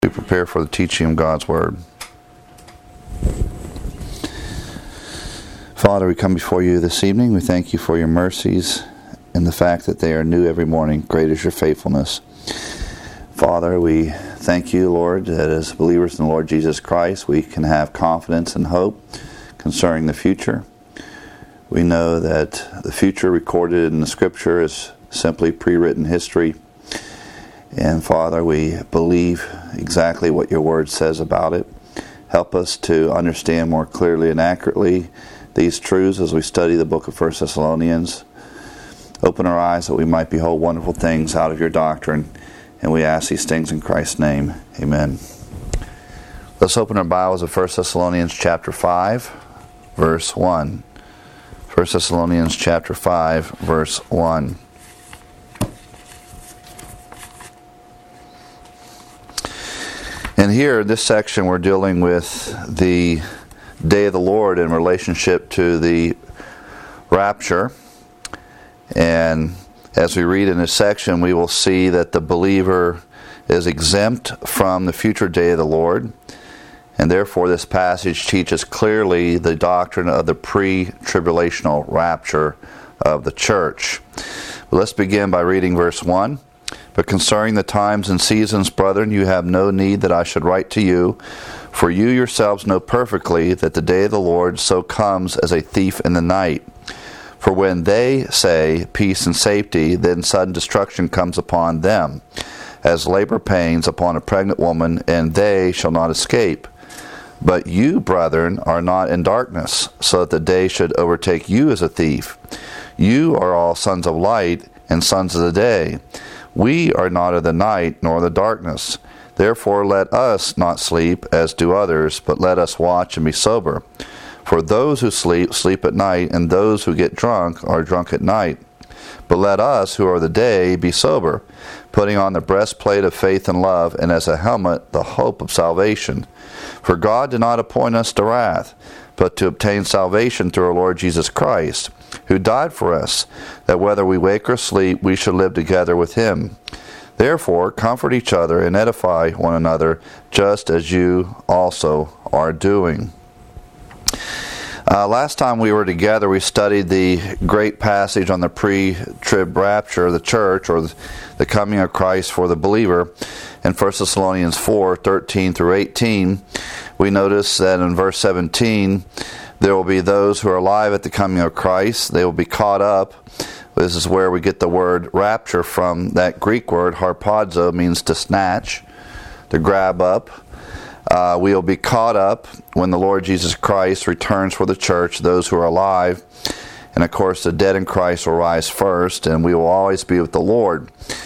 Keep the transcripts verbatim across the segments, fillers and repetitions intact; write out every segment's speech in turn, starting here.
We prepare for the teaching of God's Word. Father, we come before you this evening. We thank you for your mercies and the fact that they are new every morning. Great is your faithfulness. Father, we thank you, Lord, that as believers in the Lord Jesus Christ, we can have confidence and hope concerning the future. We know that the future recorded in the Scripture is simply pre-written history. And Father, we believe exactly what your word says about it. Help us to understand more clearly and accurately these truths as we study the book of First Thessalonians. Open our eyes that we might behold wonderful things out of your doctrine. And we ask these things in Christ's name. Amen. Let's open our Bibles to First Thessalonians chapter five, verse one. First Thessalonians chapter five, verse one. And here, in this section, we're dealing with the day of the Lord in relationship to the rapture. And as we read in this section, we will see that the believer is exempt from the future day of the Lord. And therefore, this passage teaches clearly the doctrine of the pre-tribulational rapture of the church. But let's begin by reading verse one. But concerning the times and seasons, brethren, you have no need that I should write to you, for you yourselves know perfectly that the day of the Lord so comes as a thief in the night. For when they say peace and safety, then sudden destruction comes upon them, as labor pains upon a pregnant woman, and they shall not escape. But you, brethren, are not in darkness, so that the day should overtake you as a thief. You are all sons of light and sons of the day. We are not of the night, nor the darkness. Therefore let us not sleep, as do others, but let us watch and be sober. For those who sleep, sleep at night, and those who get drunk are drunk at night. But let us, who are the day, be sober, putting on the breastplate of faith and love, and as a helmet the hope of salvation. For God did not appoint us to wrath, but to obtain salvation through our Lord Jesus Christ, who died for us, that whether we wake or sleep, we should live together with him. Therefore, comfort each other and edify one another, just as you also are doing. Uh, last time we were together, we studied the great passage on the pre-trib rapture of the church, or the coming of Christ for the believer, in First Thessalonians four, thirteen through eighteen. We notice that in verse seventeen, there will be those who are alive at the coming of Christ. They will be caught up. This is where we get the word rapture from. That Greek word, harpazo, means to snatch, to grab up. Uh, we will be caught up when the Lord Jesus Christ returns for the church, those who are alive. And of course, the dead in Christ will rise first, and we will always be with the Lord.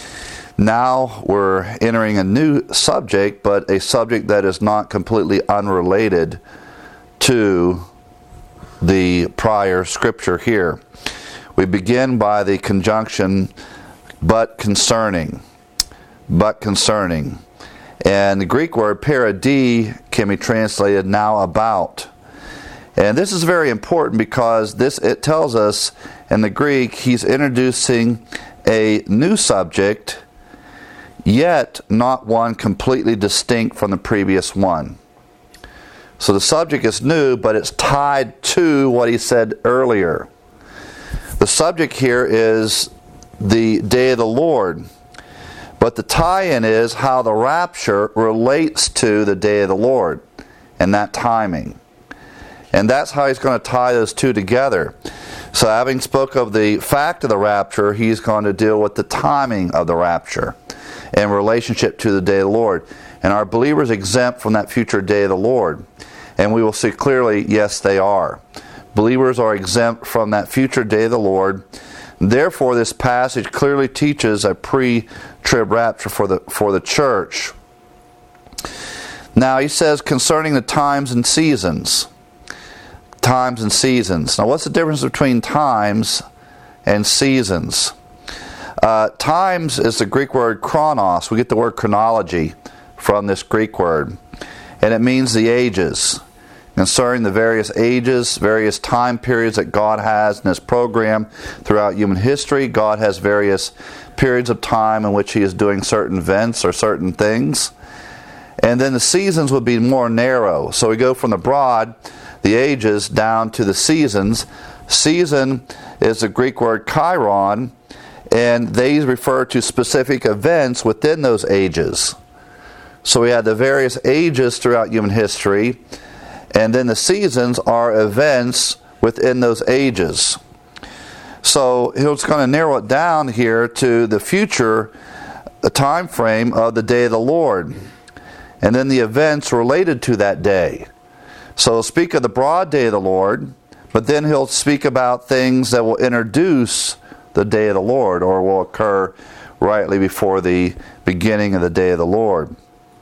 Now we're entering a new subject, but a subject that is not completely unrelated to the prior scripture here. We begin by the conjunction, but concerning. But concerning. And the Greek word paradi can be translated now about. And this is very important because this it tells us in the Greek he's introducing a new subject, yet not one completely distinct from the previous one. So the subject is new, but it's tied to what he said earlier. The subject here is the day of the Lord. But the tie-in is how the rapture relates to the day of the Lord and that timing. And that's how he's going to tie those two together. So having spoke of the fact of the rapture, he's going to deal with the timing of the rapture in relationship to the day of the Lord. And are believers exempt from that future day of the Lord? And we will see clearly, yes, they are. Believers are exempt from that future day of the Lord. Therefore, this passage clearly teaches a pre-trib rapture for the for the church. Now, he says concerning the times and seasons. Times and seasons. Now, what's the difference between times and seasons? Uh, times is the Greek word chronos. We get the word chronology from this Greek word. And it means the ages. Concerning the various ages, various time periods that God has in His program throughout human history, God has various periods of time in which He is doing certain events or certain things. And then the seasons would be more narrow. So we go from the broad, the ages, down to the seasons. Season is the Greek word chiron, and they refer to specific events within those ages. So we had the various ages throughout human history, and then the seasons are events within those ages. So he's going to narrow it down here to the future the time frame of the day of the Lord, and then the events related to that day. So he'll speak of the broad day of the Lord, but then he'll speak about things that will introduce the day of the Lord, or will occur rightly before the beginning of the day of the Lord.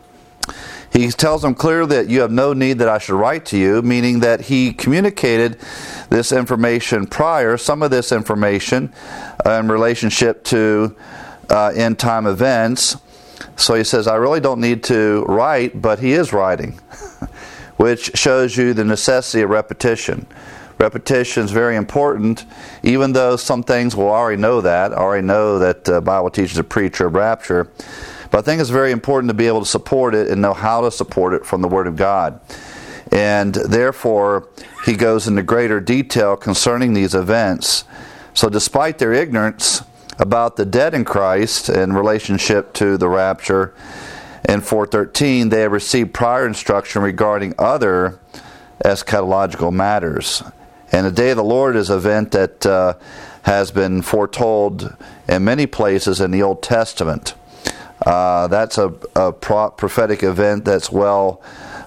He tells them clearly that you have no need that I should write to you, meaning that he communicated this information prior, some of this information uh, in relationship to uh, end time events. So he says, I really don't need to write, but he is writing, which shows you the necessity of repetition. Repetition is very important, even though some things we'll already know that, already know that the uh, Bible teaches a pre-trib rapture. But I think it's very important to be able to support it and know how to support it from the Word of God. And therefore, he goes into greater detail concerning these events. So despite their ignorance about the dead in Christ in relationship to the rapture, in four thirteen, they have received prior instruction regarding other eschatological matters. And the day of the Lord is an event that uh, has been foretold in many places in the Old Testament. Uh, that's a, a pro- prophetic event that's well,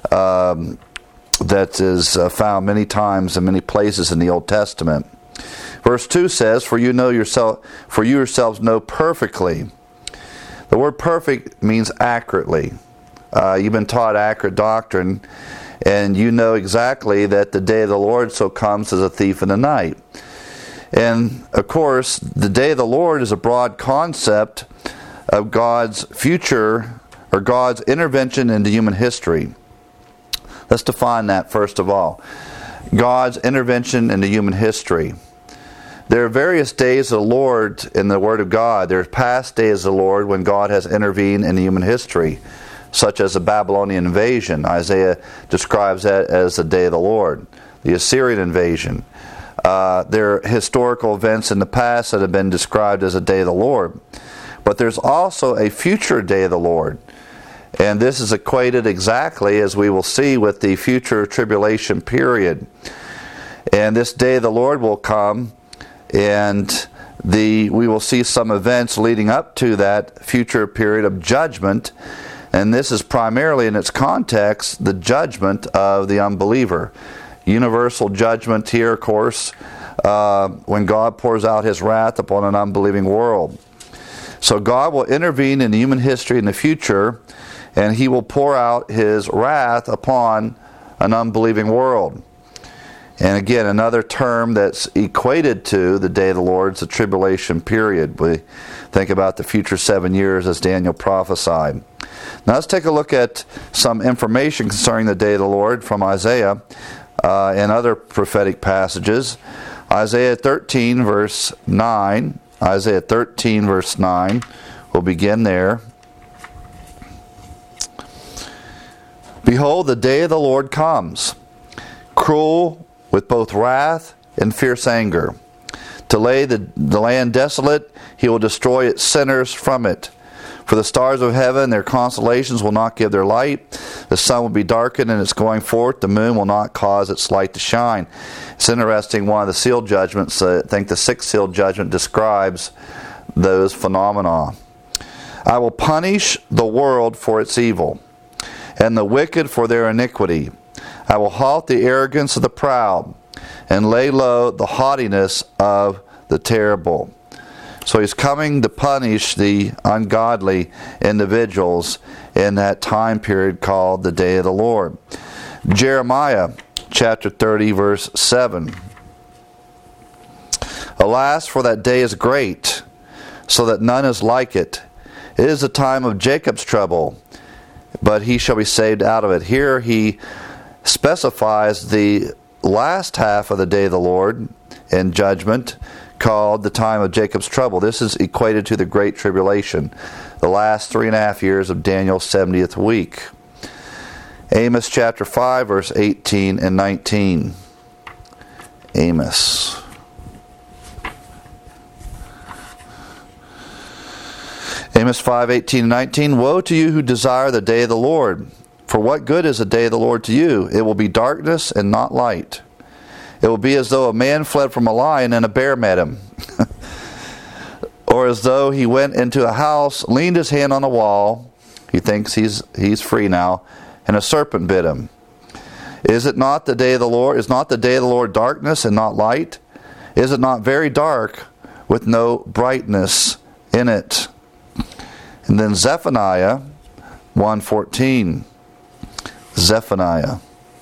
um, that is uh, found many times in many places in the Old Testament. Verse two says, "For you know yourself, for you yourselves know perfectly." The word "perfect" means accurately. Uh, you've been taught accurate doctrine, and you know exactly that the day of the Lord so comes as a thief in the night. And of course, the day of the Lord is a broad concept of God's future, or God's intervention into human history. Let's define that first of all. God's intervention into human history. There are various days of the Lord in the Word of God. There are past days of the Lord when God has intervened in human history, such as the Babylonian invasion. Isaiah describes that as the day of the Lord. The Assyrian invasion. Uh, there are historical events in the past that have been described as a day of the Lord. But there's also a future day of the Lord. And this is equated exactly, as we will see, with the future tribulation period. And this day of the Lord will come, and the we will see some events leading up to that future period of judgment. And this is primarily, in its context, the judgment of the unbeliever. Universal judgment here, of course, uh, when God pours out His wrath upon an unbelieving world. So God will intervene in human history in the future, and He will pour out His wrath upon an unbelieving world. And again, another term that's equated to the day of the Lord is the tribulation period. We think about the future seven years as Daniel prophesied. Now let's take a look at some information concerning the day of the Lord from Isaiah uh, and other prophetic passages. Isaiah thirteen, verse nine. Isaiah thirteen, verse nine. We'll begin there. "Behold, the day of the Lord comes, cruel with both wrath and fierce anger. To lay the, the land desolate, He will destroy its sinners from it. For the stars of heaven, their constellations will not give their light. The sun will be darkened in its going forth. The moon will not cause its light to shine." It's interesting, one of the seal judgments, uh, I think the sixth seal judgment describes those phenomena. "I will punish the world for its evil, and the wicked for their iniquity. I will halt the arrogance of the proud, and lay low the haughtiness of the terrible." So He's coming to punish the ungodly individuals in that time period called the day of the Lord. Jeremiah chapter thirty, verse seven. "Alas, for that day is great, so that none is like it. It is the time of Jacob's trouble, but he shall be saved out of it." Here he specifies the last half of the day of the Lord in judgment, called the time of Jacob's trouble. This is equated to the Great Tribulation, the last three and a half years of Daniel's seventieth week. Amos chapter five, verse eighteen and nineteen. Amos. Amos five, eighteen and nineteen. Woe to you who desire the day of the Lord! For what good is the day of the Lord to you? It will be darkness and not light. It will be as though a man fled from a lion and a bear met him. Or as though he went into a house, leaned his hand on a wall. He thinks he's he's free now, and a serpent bit him. Is it not the day of the Lord? Is not the day of the Lord darkness and not light? Is it not very dark with no brightness in it? And then Zephaniah one fourteen. Zephaniah.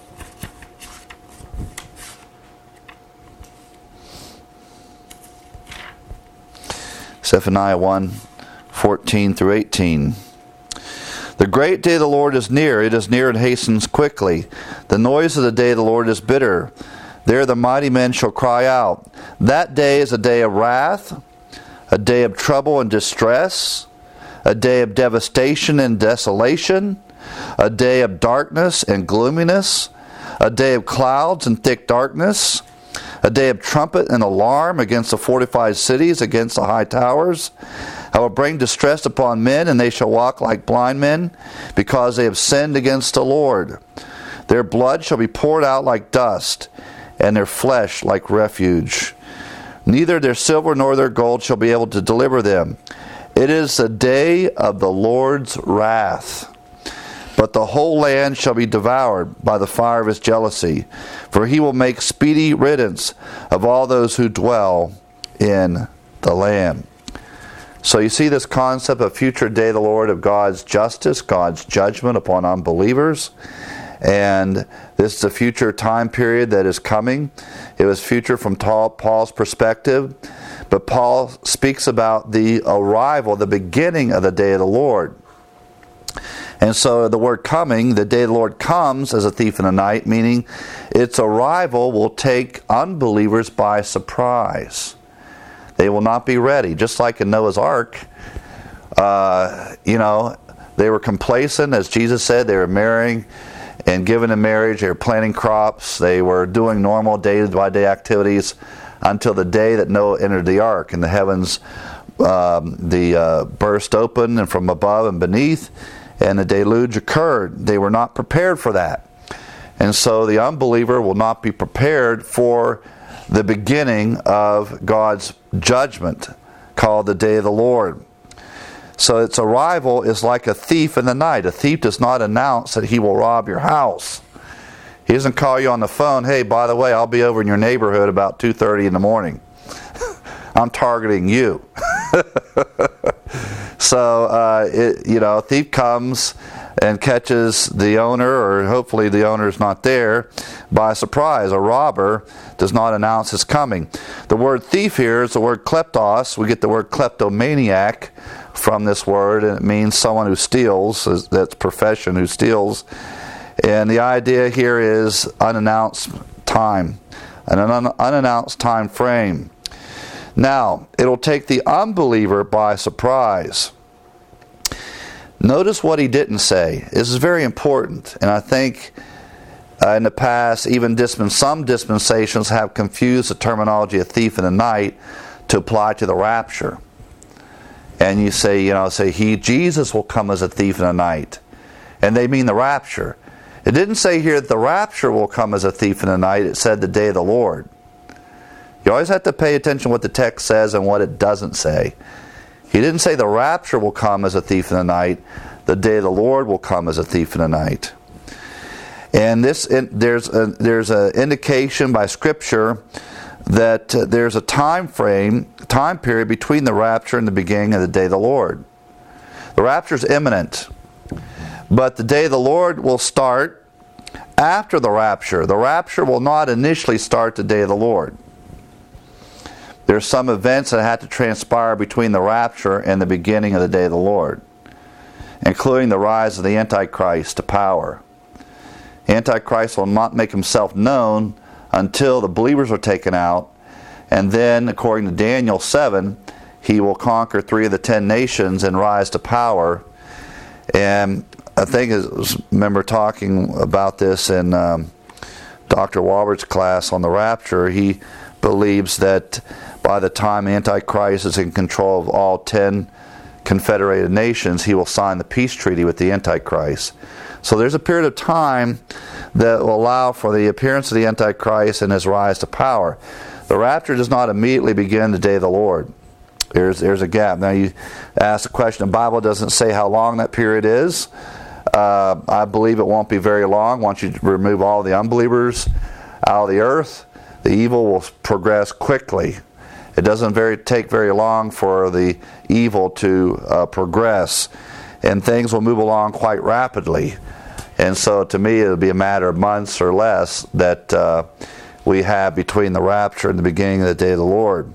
Zephaniah one fourteen through eighteen. The great day of the Lord is near. It is near and hastens quickly. The noise of the day of the Lord is bitter. There the mighty men shall cry out. That day is a day of wrath, a day of trouble and distress, a day of devastation and desolation, a day of darkness and gloominess, a day of clouds and thick darkness, a day of trumpet and alarm against the fortified cities, against the high towers. I will bring distress upon men, and they shall walk like blind men, because they have sinned against the Lord. Their blood shall be poured out like dust, and their flesh like refuge. Neither their silver nor their gold shall be able to deliver them. It is the day of the Lord's wrath. But the whole land shall be devoured by the fire of his jealousy, for he will make speedy riddance of all those who dwell in the land. So you see this concept of future day of the Lord, of God's justice, God's judgment upon unbelievers. And this is a future time period that is coming. It was future from Paul's perspective. But Paul speaks about the arrival, the beginning of the day of the Lord. And so the word coming, the day of the Lord comes as a thief in the night, meaning its arrival will take unbelievers by surprise. They will not be ready. Just like in Noah's Ark, uh, you know, they were complacent, as Jesus said. They were marrying and given in marriage. They were planting crops. They were doing normal day-by-day activities until the day that Noah entered the ark, and the heavens um, the uh, burst open and from above and beneath, and the deluge occurred. They were not prepared for that. And so the unbeliever will not be prepared for the beginning of God's judgment, called the day of the Lord. So its arrival is like a thief in the night. A thief does not announce that he will rob your house. He doesn't call you on the phone, hey, by the way, I'll be over in your neighborhood about two thirty in the morning. I'm targeting you. So, uh, it, you know, a thief comes and catches the owner, or hopefully the owner's not there, by surprise. A robber does not announce his coming. The word thief here is the word kleptos. We get the word kleptomaniac from this word, and it means someone who steals. That's profession, who steals. And the idea here is unannounced time, an un- unannounced time frame. Now, it'll take the unbeliever by surprise. Notice what he didn't say. This is very important, and I think uh, in the past, even disp- some dispensations have confused the terminology of thief in the night to apply to the rapture. And you say, you know, say he, Jesus will come as a thief in the night, and they mean the rapture. It didn't say here that the rapture will come as a thief in the night. It said the day of the Lord. You always have to pay attention to what the text says and what it doesn't say. He didn't say the rapture will come as a thief in the night. The day of the Lord will come as a thief in the night. And this, there's a, there's an indication by Scripture that uh, there's a time frame, time period between the rapture and the beginning of the day of the Lord. The rapture is imminent, but the day of the Lord will start after the rapture. The rapture will not initially start the day of the Lord. There are some events that had to transpire between the rapture and the beginning of the day of the Lord, including the rise of the Antichrist to power. Antichrist will not make himself known until the believers are taken out, and then, according to Daniel seven, he will conquer three of the ten nations and rise to power. And I think I remember talking about this in um, Doctor Walbert's class on the rapture. He believes that by the time Antichrist is in control of all ten confederated nations, he will sign the peace treaty with the Antichrist. So there's a period of time that will allow for the appearance of the Antichrist and his rise to power. The rapture does not immediately begin the day of the Lord. There's, there's a gap. Now you ask the question, the Bible doesn't say how long that period is. Uh, I believe it won't be very long. Once you remove all the unbelievers out of the earth, the evil will progress quickly. It doesn't very take very long for the evil to uh, progress, and things will move along quite rapidly. And so to me it will be a matter of months or less that uh, we have between the rapture and the beginning of the day of the Lord.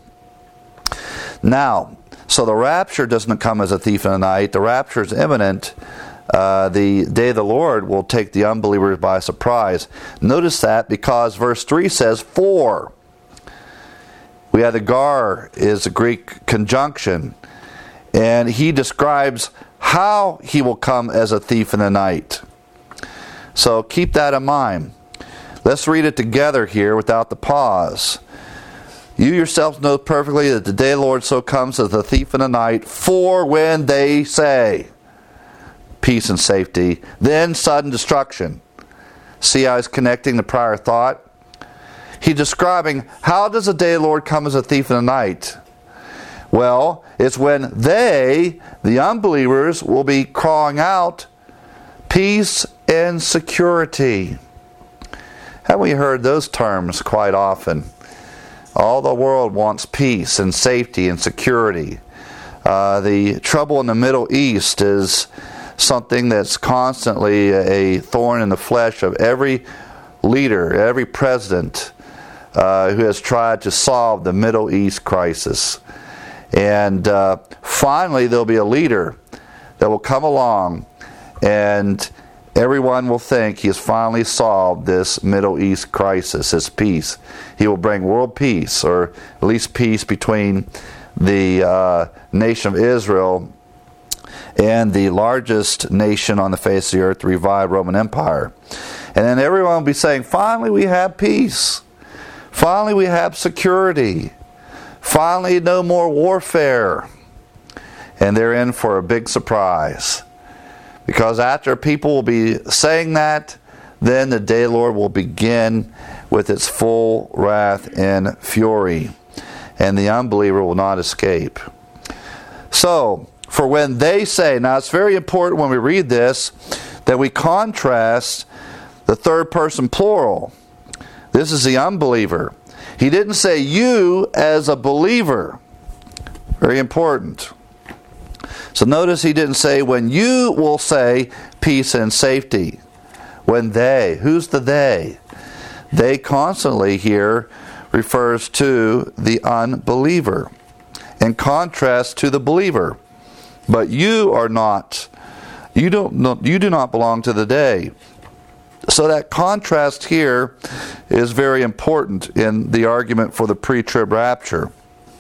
Now, so the rapture doesn't come as a thief in the night. The rapture is imminent. Uh, the day of the Lord will take the unbelievers by surprise. Notice that because verse three says, for. We have the gar is a Greek conjunction. And he describes how he will come as a thief in the night. So keep that in mind. Let's read it together here without the pause. You yourselves know perfectly that the day of the Lord so comes as a thief in the night, for when they say peace and safety, then sudden destruction. See how he's connecting the prior thought? He's describing how does the day of the Lord come as a thief in the night? Well, it's when they, the unbelievers, will be crying out peace and security. Haven't we heard those terms quite often? All the world wants peace and safety and security. Uh, the trouble in the Middle East is something that's constantly a thorn in the flesh of every leader, every president uh, who has tried to solve the Middle East crisis. And uh, finally there'll be a leader that will come along and everyone will think he has finally solved this Middle East crisis, this peace. He will bring world peace, or at least peace between the uh, nation of Israel and the largest nation on the face of the earth, the revived Roman Empire. And then everyone will be saying, finally we have peace. Finally we have security. Finally no more warfare. And they're in for a big surprise. Because after people will be saying that, then the day of the Lord will begin with its full wrath and fury. And the unbeliever will not escape. So, for when they say, now it's very important when we read this, that we contrast the third person plural. This is the unbeliever. He didn't say you as a believer. Very important. So notice he didn't say when you will say peace and safety. When they. Who's the they? They constantly here refers to the unbeliever. In contrast to the believer. But you are not. You don't. You do not belong to the day. So that contrast here is very important in the argument for the pre-trib rapture.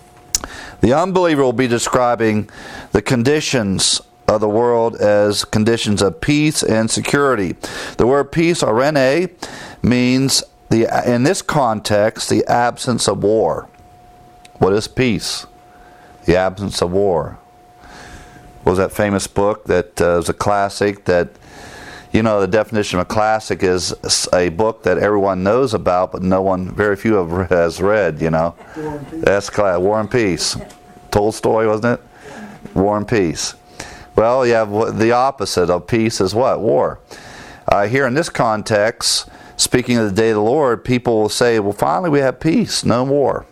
The unbeliever will be describing the conditions of the world as conditions of peace and security. The word peace, arene, means, the in this context, the absence of war. What is peace? The absence of war. What was that famous book that uh, was a classic that, you know, the definition of a classic is a book that everyone knows about, but no one, very few have, has read, you know. War and Peace. That's class, War and Peace. Tolstoy, wasn't it? War and Peace. Well, you have the opposite of peace is what? War. Uh, here in this context, speaking of the day of the Lord, people will say, well, finally we have peace, no war.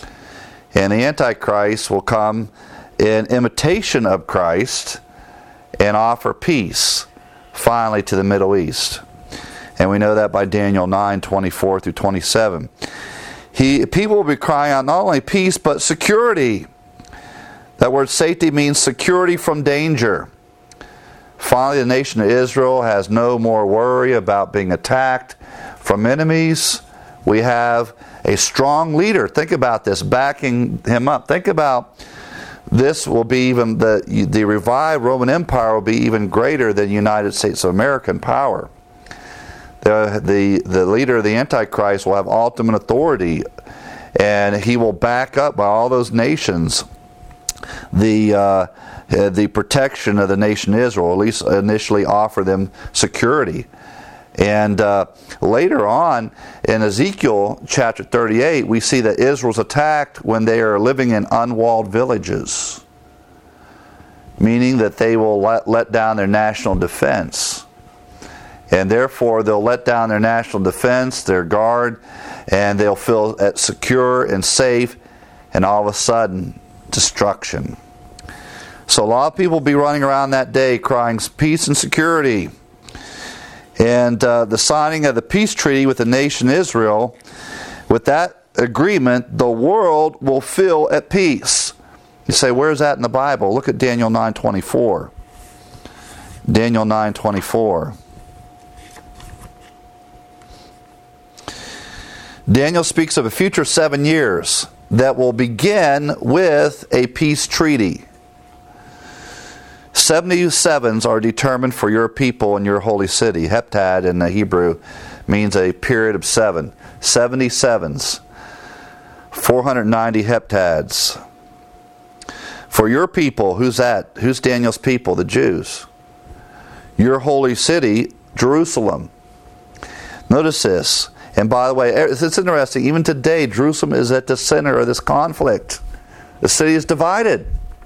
And the Antichrist will come in imitation of Christ and offer peace finally to the Middle East. And we know that by Daniel nine, twenty-four through twenty-seven. He, people will be crying out not only peace, but security. That word safety means security from danger. Finally, the nation of Israel has no more worry about being attacked from enemies. We have a strong leader. Think about this, backing him up. Think about this will be even, the, the revived Roman Empire will be even greater than United States of America in power. The, the, the leader of the Antichrist will have ultimate authority, and he will back up by all those nations the uh, the protection of the nation Israel, at least initially offer them security. And uh, later on, in Ezekiel chapter thirty-eight, we see that Israel's attacked when they are living in unwalled villages, meaning that they will let, let down their national defense. And therefore, they'll let down their national defense, their guard, and they'll feel secure and safe, and all of a sudden, destruction. So a lot of people will be running around that day crying peace and security. And uh, the signing of the peace treaty with the nation Israel, with that agreement, the world will feel at peace. You say, where's that in the Bible? Look at Daniel nine twenty-four. Daniel nine twenty-four. Daniel speaks of a future seven years that will begin with a peace treaty. Seventy sevens are determined for your people and your holy city. Heptad in the Hebrew means a period of seven. Seventy sevens. four hundred ninety heptads. For your people, who's that? Who's Daniel's people? The Jews. Your holy city, Jerusalem. Notice this. And by the way, it's interesting, even today, Jerusalem is at the center of this conflict. The city is divided.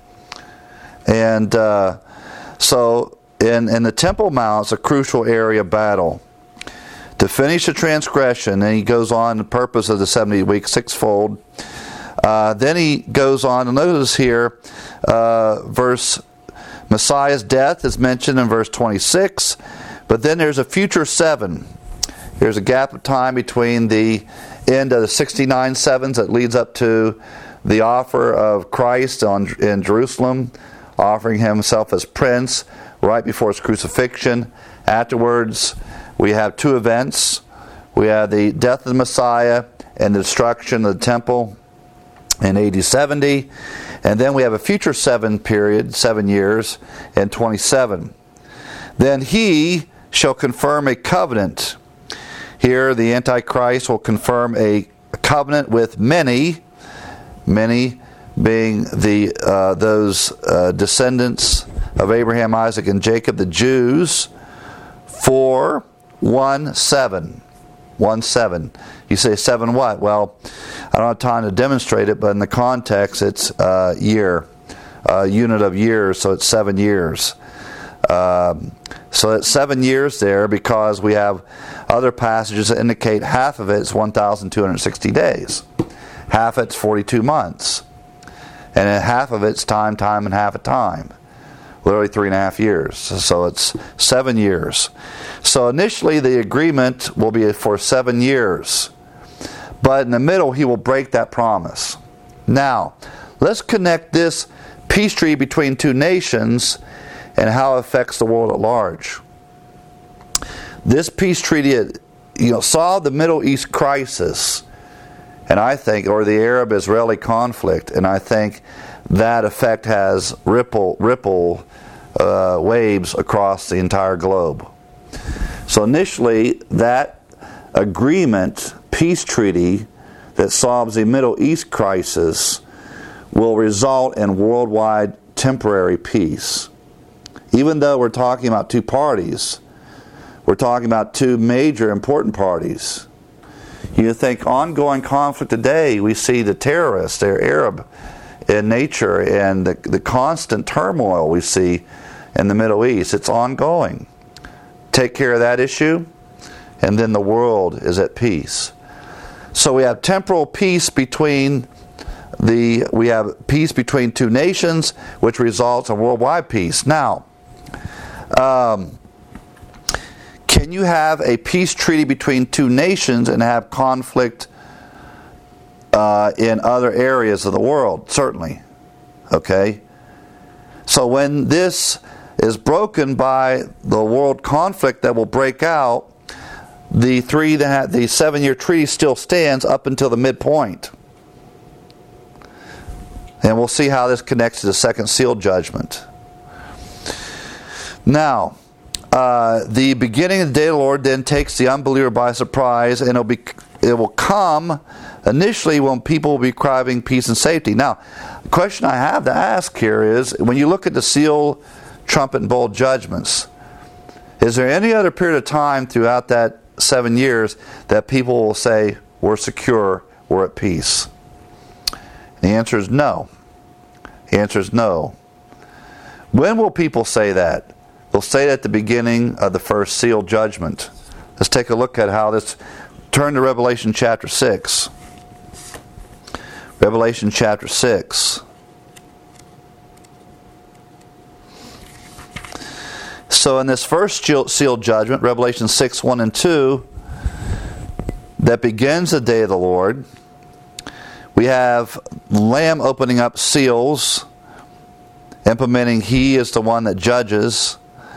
And uh, so, in, in the Temple Mount, it's a crucial area of battle. To finish the transgression, and he goes on, the purpose of the seventy weeks, sixfold. Uh, then he goes on, and notice here, uh, verse, Messiah's death is mentioned in verse twenty-six, but then there's a future seven. There's a gap of time between the end of the sixty-nine sevens that leads up to the offer of Christ on, in Jerusalem, offering himself as prince right before his crucifixion. Afterwards, we have two events. We have the death of the Messiah and the destruction of the temple in A D seventy. And then we have a future seven period, seven years, in twenty-seven. Then he shall confirm a covenant. Here, the Antichrist will confirm a covenant with many, many being the uh, those uh, descendants of Abraham, Isaac, and Jacob, the Jews, for one seven. One seven. You say seven what? Well, I don't have time to demonstrate it, but in the context, it's uh, year, a unit of years, so it's seven years. Um, so it's seven years there because we have other passages that indicate half of it is one thousand two hundred sixty days. Half of it's forty-two months. And then half of it's time, time, and half a time. Literally three and a half years. So it's seven years. So initially the agreement will be for seven years. But in the middle he will break that promise. Now, let's connect this peace treaty between two nations and how it affects the world at large. This peace treaty, you know, solved the Middle East crisis, and I think, or the Arab-Israeli conflict, and I think that effect has ripple ripple uh, waves across the entire globe. So initially, that agreement, peace treaty that solves the Middle East crisis, will result in worldwide temporary peace. Even though we're talking about two parties, we're talking about two major important parties. You think ongoing conflict today, we see the terrorists, they're Arab in nature, and the, the constant turmoil we see in the Middle East, it's ongoing. Take care of that issue, and then the world is at peace. So we have temporal peace between the, we have peace between two nations, which results in worldwide peace. Now, um, can you have a peace treaty between two nations and have conflict uh, in other areas of the world? Certainly. Okay? So when this is broken by the world conflict that will break out, the three that the seven-year treaty still stands up until the midpoint. And we'll see how this connects to the second seal judgment. Now, uh, the beginning of the day of the Lord then takes the unbeliever by surprise, and it'll be, it will come initially when people will be craving peace and safety. Now, the question I have to ask here is, when you look at the seal, trumpet, and bowl judgments, is there any other period of time throughout that seven years that people will say, we're secure, we're at peace? The answer is no. The answer is no. When will people say that? They'll say it at the beginning of the first seal judgment. Let's take a look at how this... Turn to Revelation chapter six. Revelation chapter six. So in this first seal judgment, Revelation six, one and two, that begins the day of the Lord, we have the Lamb opening up seals, implementing He is the one that judges.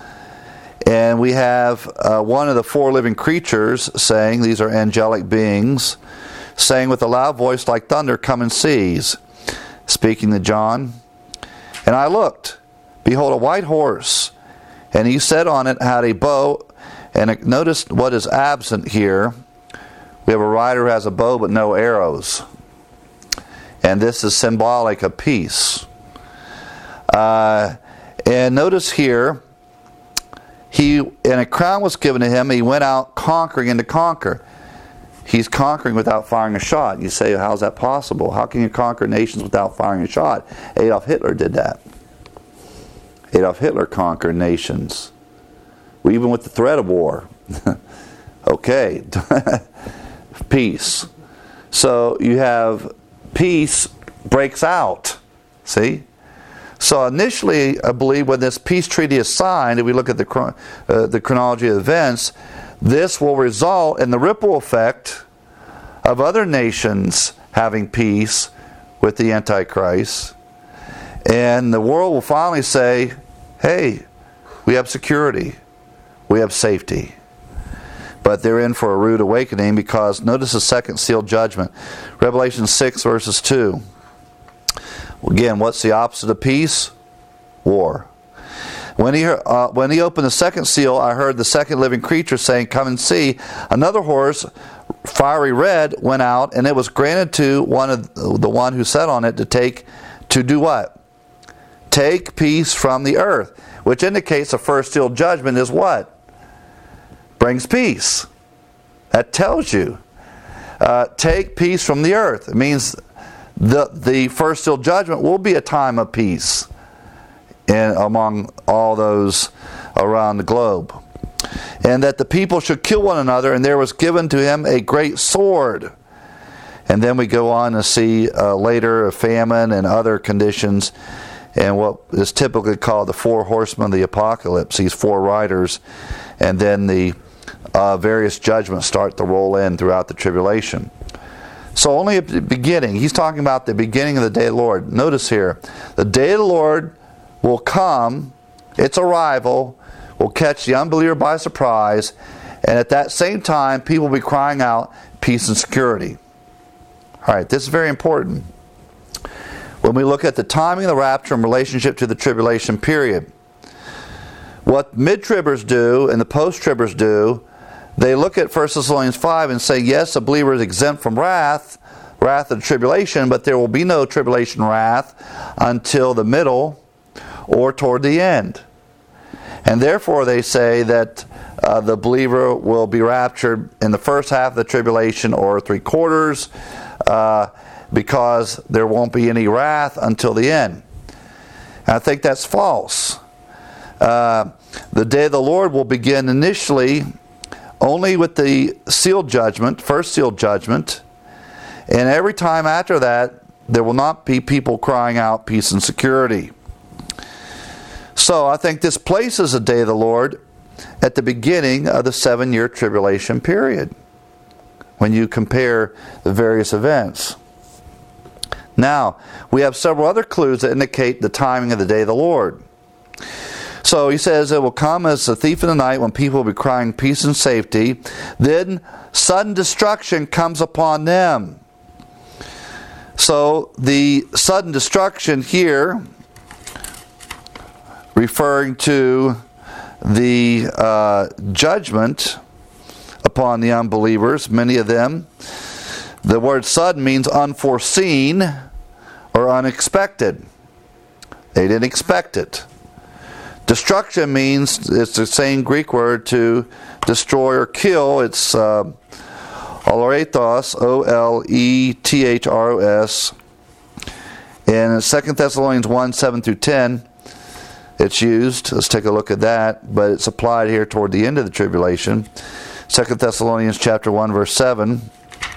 And we have uh, one of the four living creatures saying, these are angelic beings, saying with a loud voice like thunder, come and seize. Speaking to John. And I looked, behold, a white horse, and he sat on it, had a bow. And notice what is absent here. We have a rider who has a bow but no arrows. And this is symbolic of peace. Uh, and notice here, He and a crown was given to him. He went out conquering and to conquer. He's conquering without firing a shot. You say, how's that possible? How can you conquer nations without firing a shot? Adolf Hitler did that. Adolf Hitler conquered nations, even with the threat of war. Okay, peace. So you have peace breaks out. See? So initially, I believe when this peace treaty is signed, if we look at the uh, the chronology of events, this will result in the ripple effect of other nations having peace with the Antichrist. And the world will finally say, hey, we have security. We have safety. But they're in for a rude awakening, because notice the second seal judgment. Revelation six verses two. Again, what's the opposite of peace? War. When he uh, when he opened the second seal, I heard the second living creature saying, come and see. Another horse, fiery red, went out, and it was granted to one of the one who sat on it to take, to do what? Take peace from the earth. Which indicates the first seal judgment is what? Brings peace. That tells you. Uh, take peace from the earth. It means The the first seal judgment will be a time of peace in, among all those around the globe. And that the people should kill one another, and there was given to him a great sword. And then we go on to see uh, later a famine and other conditions, and what is typically called the four horsemen of the apocalypse, these four riders, and then the uh, various judgments start to roll in throughout the tribulation. So only at the beginning. He's talking about the beginning of the day of the Lord. Notice here, the day of the Lord will come, its arrival will catch the unbeliever by surprise, and at that same time, people will be crying out peace and security. All right, this is very important. When we look at the timing of the rapture in relationship to the tribulation period, what mid-tribbers do and the post-tribbers do, they look at First Thessalonians five and say, yes, a believer is exempt from wrath, wrath of the tribulation, but there will be no tribulation wrath until the middle or toward the end. And therefore they say that uh, the believer will be raptured in the first half of the tribulation or three quarters uh, because there won't be any wrath until the end. And I think that's false. Uh, the day of the Lord will begin initially only with the seal judgment, first seal judgment, and every time after that, there will not be people crying out peace and security. So I think this places the day of the Lord at the beginning of the seven-year tribulation period, when you compare the various events. Now, we have several other clues that indicate the timing of the day of the Lord. So he says, it will come as a thief in the night when people will be crying peace and safety. Then sudden destruction comes upon them. So the sudden destruction here, referring to the uh, judgment upon the unbelievers, many of them. The word sudden means unforeseen or unexpected. They didn't expect it. Destruction means, it's the same Greek word to destroy or kill. It's uh, olerathos, O L E T H R O S. In Second Thessalonians one, seven through ten, it's used. Let's take a look at that. But it's applied here toward the end of the tribulation. Second Thessalonians chapter one, verse seven.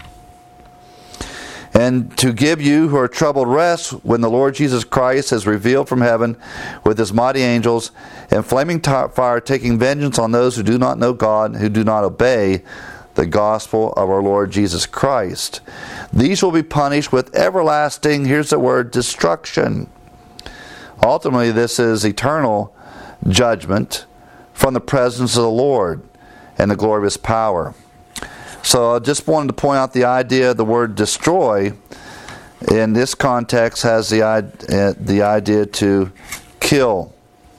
And to give you who are troubled rest when the Lord Jesus Christ is revealed from heaven with his mighty angels in flaming fire, taking vengeance on those who do not know God, who do not obey the gospel of our Lord Jesus Christ. These will be punished with everlasting, here's the word, destruction. Ultimately, this is eternal judgment from the presence of the Lord and the glory of his power. So I just wanted to point out the idea of the word destroy in this context has the, uh, the idea to kill.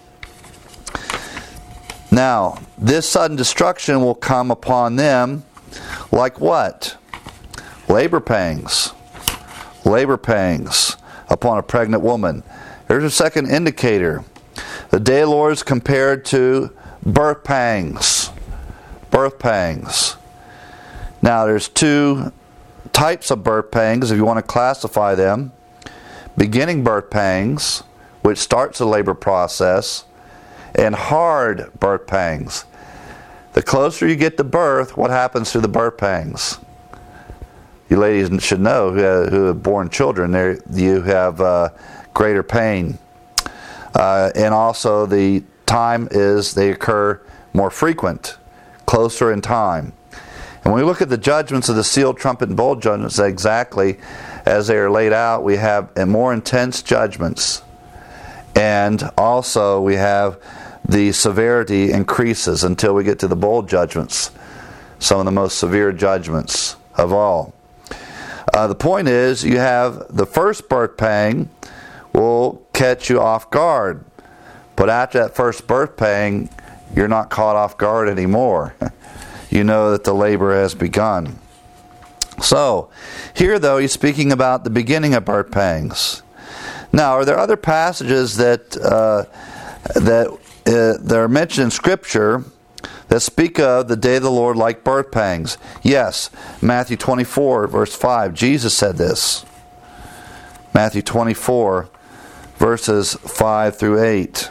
Now, this sudden destruction will come upon them like what? Labor pangs. Labor pangs upon a pregnant woman. Here's a second indicator. The day of the Lord is compared to birth pangs. Birth pangs. Now, there's two types of birth pangs, if you want to classify them. Beginning birth pangs, which starts the labor process, and hard birth pangs. The closer you get to birth, what happens to the birth pangs? You ladies should know who have, who have born children, there you have uh, greater pain. Uh, and also the time is, they occur more frequent, closer in time. And when we look at the judgments of the sealed trumpet and bowl judgments, exactly as they are laid out, we have more intense judgments. And also we have the severity increases until we get to the bowl judgments, some of the most severe judgments of all. Uh, the point is, you have the first birth pang will catch you off guard. But after that first birth pang, you're not caught off guard anymore. You know that the labor has begun. So, here though, he's speaking about the beginning of birth pangs. Now, are there other passages that uh, that uh, that are mentioned in Scripture that speak of the day of the Lord like birth pangs? Yes, Matthew twenty-four, verse five, Jesus said this. Matthew twenty-four, verses five through eight.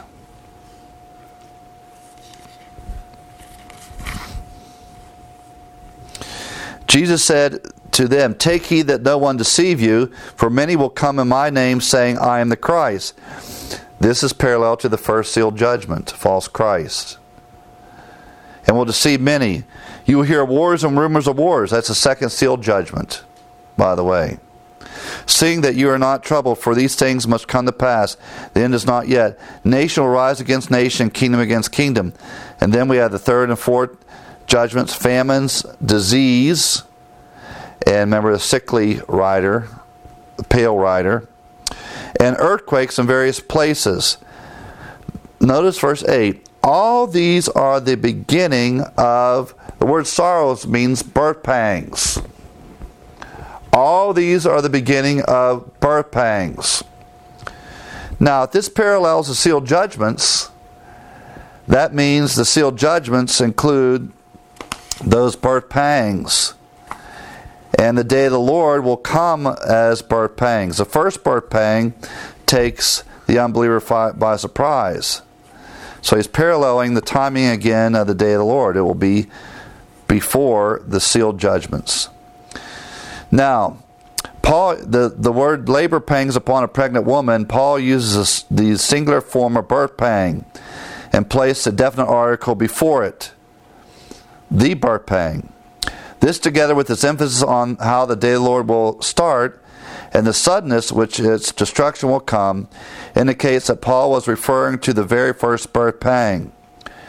Jesus said to them, "Take heed that no one deceive you, for many will come in my name, saying, I am the Christ." This is parallel to the first sealed judgment, false Christ. "And will deceive many. You will hear wars and rumors of wars." That's the second sealed judgment, by the way. "Seeing that you are not troubled, for these things must come to pass. The end is not yet. Nation will rise against nation, kingdom against kingdom." And then we have the third and fourth judgments, famines, disease, and remember the sickly rider, the pale rider, and earthquakes in various places. Notice verse eight. All these are the beginning of, the word sorrows means birth pangs. All these are the beginning of birth pangs. Now, if this parallels the sealed judgments, that means the sealed judgments include those birth pangs. And the day of the Lord will come as birth pangs. The first birth pang takes the unbeliever by surprise. So he's paralleling the timing again of the day of the Lord. It will be before the sealed judgments. Now, Paul, the, the word labor pangs upon a pregnant woman, Paul uses the singular form of birth pang and placed a definite article before it. The birth pang. This, together with its emphasis on how the day of the Lord will start and the suddenness which its destruction will come, indicates that Paul was referring to the very first birth pang.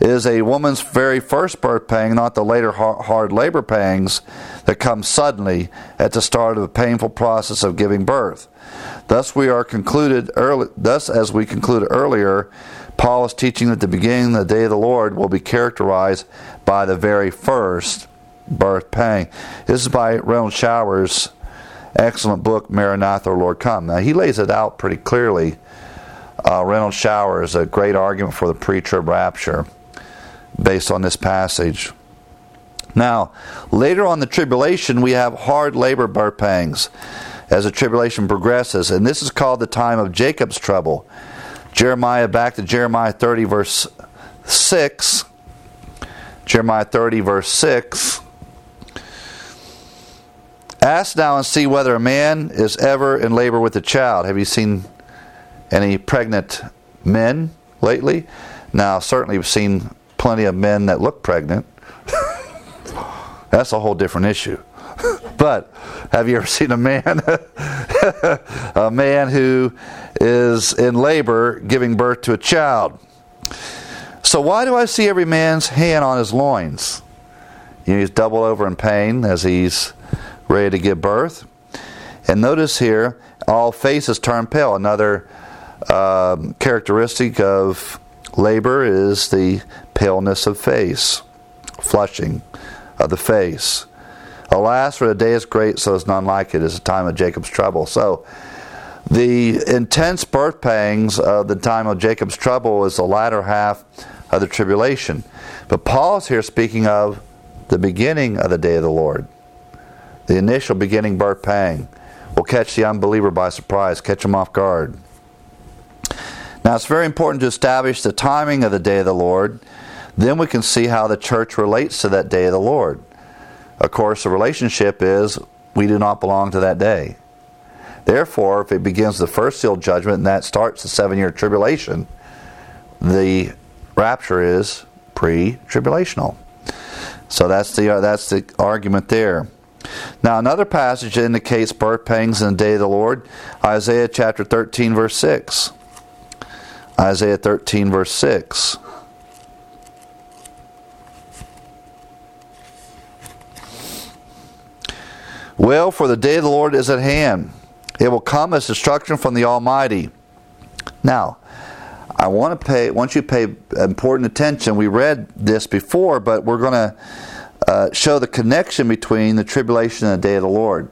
is a woman's very first birth pang, not the later hard labor pangs that come suddenly at the start of a painful process of giving birth. Thus, we are concluded early. Thus, as we concluded earlier, Paul is teaching that the beginning of the day of the Lord will be characterized by the very first birth pang. This is by Renald Showers' excellent book, Maranatha, Lord Come. Now, he lays it out pretty clearly. Uh, Renald Showers, a great argument for the pre-trib rapture based on this passage. Now, later on in the tribulation, we have hard labor birth pangs as the tribulation progresses, and this is called the time of Jacob's trouble. Jeremiah, back to Jeremiah thirty, verse six. Jeremiah thirty, verse six. Ask now and see whether a man is ever in labor with a child. Have you seen any pregnant men lately? Now, certainly we've seen plenty of men that look pregnant. That's a whole different issue. But have you ever seen a man a man who is in labor giving birth to a child? So why do I see every man's hand on his loins? You know, he's doubled over in pain as he's ready to give birth. And notice here, all faces turn pale. Another uh, characteristic of labor is the paleness of face, flushing of the face. Alas, for the day is great, so is none like it. It's a time of Jacob's trouble. So, the intense birth pangs of the time of Jacob's trouble is the latter half of the tribulation. But Paul is here speaking of the beginning of the day of the Lord. The initial beginning birth pang will catch the unbeliever by surprise, catch him off guard. Now, it's very important to establish the timing of the day of the Lord. Then we can see how the church relates to that day of the Lord. Of course, the relationship is we do not belong to that day. Therefore, if it begins the first seal judgment and that starts the seven-year tribulation, the rapture is pre-tribulational. So that's the uh, that's the argument there. Now, another passage that indicates birth pangs in the day of the Lord, Isaiah chapter thirteen, verse six. Isaiah thirteen, verse six. Well, for the day of the Lord is at hand. It will come as destruction from the Almighty. Now, I want to pay. want you to pay important attention. We read this before, but we're going to uh, show the connection between the tribulation and the day of the Lord.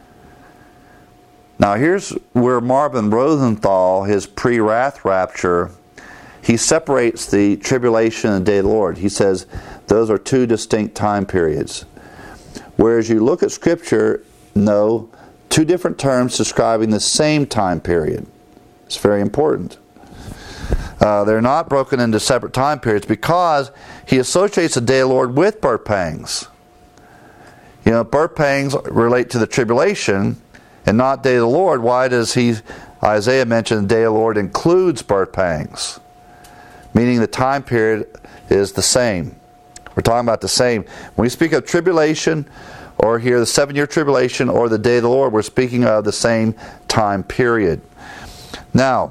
Now, here's where Marvin Rosenthal, his pre-wrath rapture, he separates the tribulation and the day of the Lord. He says those are two distinct time periods. Whereas you look at Scripture, no, two different terms describing the same time period. It's very important. Uh, they're not broken into separate time periods because he associates the day of the Lord with birth pangs. You know, birth pangs relate to the tribulation and not day of the Lord. Why does he, Isaiah mention the day of the Lord includes birth pangs? Meaning the time period is the same. We're talking about the same. When we speak of tribulation, or here the seven-year tribulation, or the day of the Lord, we're speaking of the same time period. Now,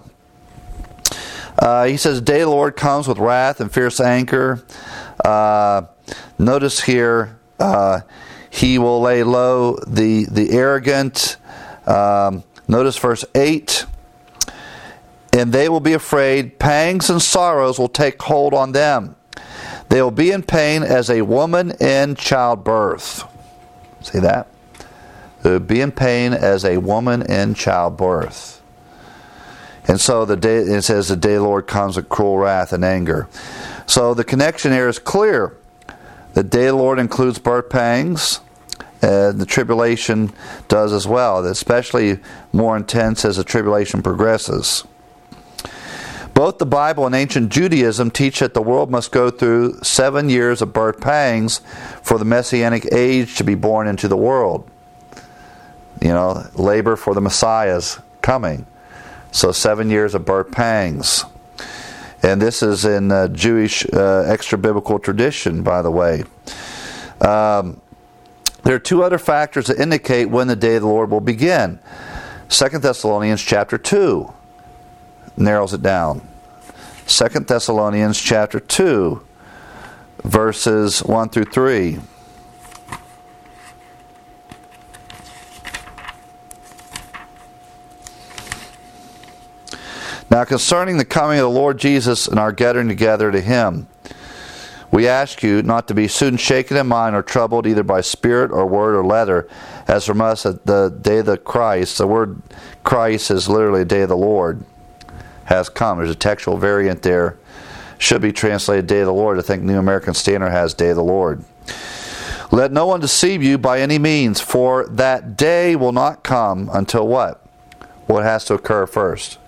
uh, he says, the day of the Lord comes with wrath and fierce anger. Uh, notice here, uh, he will lay low the, the arrogant. Um, notice verse eight. And they will be afraid. Pangs and sorrows will take hold on them. They will be in pain as a woman in childbirth. See that? They will be in pain as a woman in childbirth. And so the day it says the day of the Lord comes with cruel wrath and anger. So the connection here is clear. The day of the Lord includes birth pangs. And the tribulation does as well, especially more intense as the tribulation progresses. Both the Bible and ancient Judaism teach that the world must go through seven years of birth pangs for the Messianic age to be born into the world. You know, labor for the Messiah's coming. So seven years of birth pangs. And this is in uh, Jewish uh, extra-biblical tradition, by the way. Um, there are two other factors that indicate when the day of the Lord will begin. Second Thessalonians chapter two narrows it down. Second Thessalonians chapter two verses one through three. Now concerning the coming of the Lord Jesus and our gathering together to him, we ask you not to be soon shaken in mind or troubled either by spirit or word or letter, as from us at the day of the Christ. The word Christ is literally the day of the Lord has come. There's a textual variant there. Should be translated day of the Lord. I think New American Standard has day of the Lord. Let no one deceive you by any means, for that day will not come until what? What has to occur first?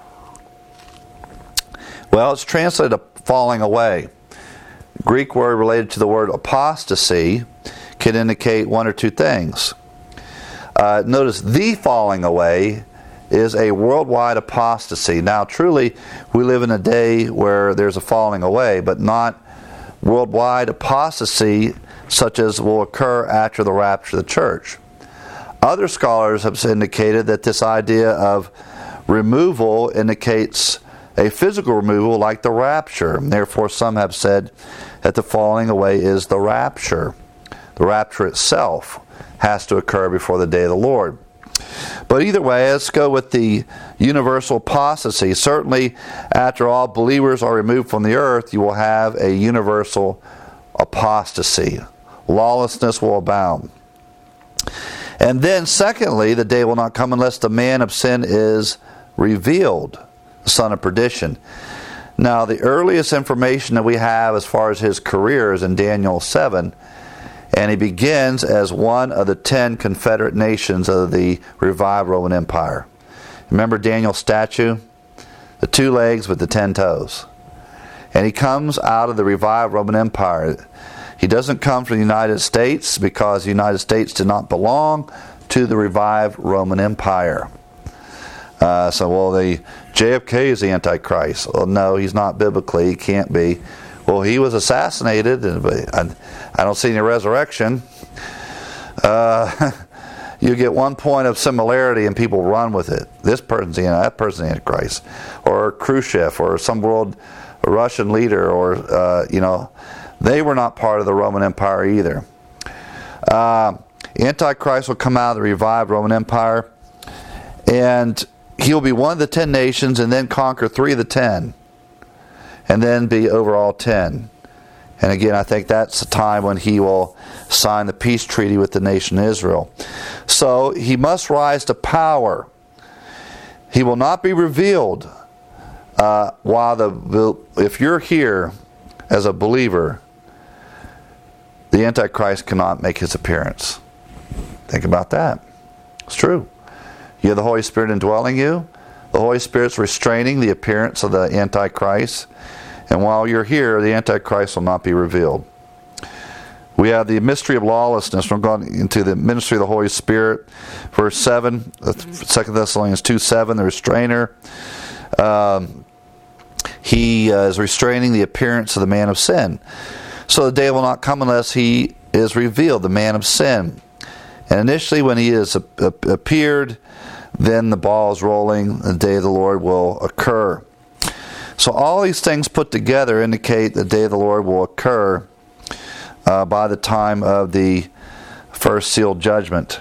Well, it's translated a falling away. Greek word related to the word apostasy can indicate one or two things. Uh, notice the falling away is a worldwide apostasy. Now, truly, we live in a day where there's a falling away, but not worldwide apostasy such as will occur after the rapture of the church. Other scholars have indicated that this idea of removal indicates a physical removal like the rapture. And therefore, some have said that the falling away is the rapture. The rapture itself has to occur before the day of the Lord. But either way, let's go with the universal apostasy. Certainly, after all believers are removed from the earth, you will have a universal apostasy. Lawlessness will abound. And then, secondly, the day will not come unless the man of sin is revealed, the son of perdition. Now, the earliest information that we have as far as his career is in Daniel seven, and he begins as one of the ten confederate nations of the revived Roman Empire. Remember Daniel's statue? The two legs with the ten toes. And he comes out of the revived Roman Empire. He doesn't come from the United States because the United States did not belong to the revived Roman Empire. Uh, so, well, the J F K is the Antichrist. Well, no, he's not biblically. He can't be. Well, he was assassinated, and I, I don't see any resurrection. Uh, you get one point of similarity, and people run with it. This person's, you know, that person's the Antichrist, or Khrushchev, or some world Russian leader, or uh, you know, they were not part of the Roman Empire either. Uh, Antichrist will come out of the revived Roman Empire, and he'll be one of the ten nations, and then conquer three of the ten. And then be overall ten. And again, I think that's the time when he will sign the peace treaty with the nation Israel. So he must rise to power. He will not be revealed uh, while the if you're here as a believer, the Antichrist cannot make his appearance. Think about that. It's true. You have the Holy Spirit indwelling you. The Holy Spirit's restraining the appearance of the Antichrist. And while you're here, the Antichrist will not be revealed. We have the mystery of lawlessness. We're going into the ministry of the Holy Spirit. Verse seven, Second Thessalonians two seven, the restrainer. Um, he uh, is restraining the appearance of the man of sin. So the day will not come unless he is revealed, the man of sin. And initially when he is appeared, then the ball is rolling, the day of the Lord will occur. So all these things put together indicate the day of the Lord will occur uh, by the time of the first sealed judgment.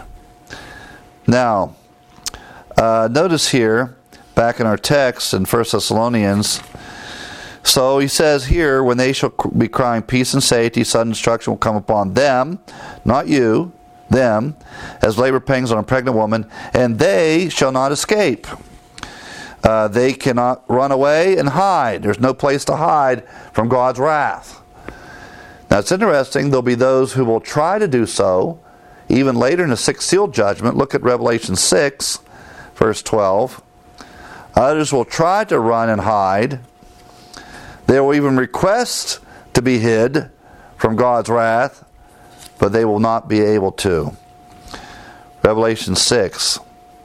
Now, uh, notice here, back in our text in First Thessalonians, so he says here, when they shall be crying peace and safety, sudden destruction will come upon them, not you, them, as labor pangs on a pregnant woman, and they shall not escape. Uh, they cannot run away and hide. There's no place to hide from God's wrath. Now it's interesting, there'll be those who will try to do so, even later in the sixth seal judgment. Look at Revelation six, verse twelve. Others will try to run and hide. They will even request to be hid from God's wrath, but they will not be able to. Revelation six.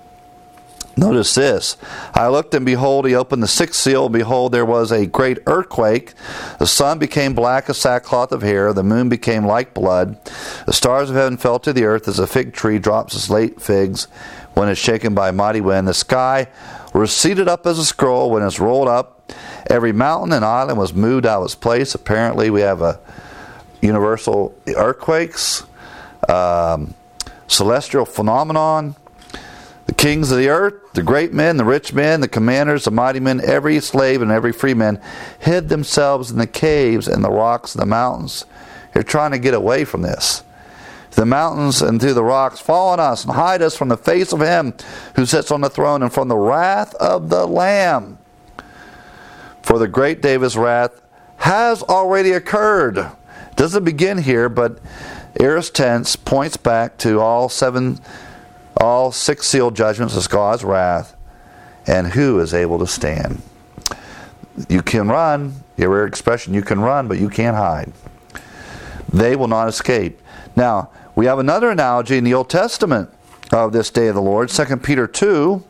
Notice this. I looked, and behold, he opened the sixth seal, and behold, there was a great earthquake. The sun became black as sackcloth of hair. The moon became like blood. The stars of heaven fell to the earth as a fig tree drops its late figs when it's shaken by a mighty wind. The sky was seated up as a scroll when it's rolled up. Every mountain and island was moved out of its place. Apparently, we have a universal earthquakes, um, celestial phenomenon, the kings of the earth, the great men, the rich men, the commanders, the mighty men, every slave and every free man hid themselves in the caves and the rocks and the mountains. You're trying to get away from this. The mountains and through the rocks, fall on us and hide us from the face of him who sits on the throne and from the wrath of the Lamb. For the great day of his wrath has already occurred. It doesn't begin here, but aorist tense points back to all seven, all six sealed judgments as God's wrath, and who is able to stand. You can run, your rare expression, you can run, but you can't hide. They will not escape. Now, we have another analogy in the Old Testament of this day of the Lord, Second Peter two.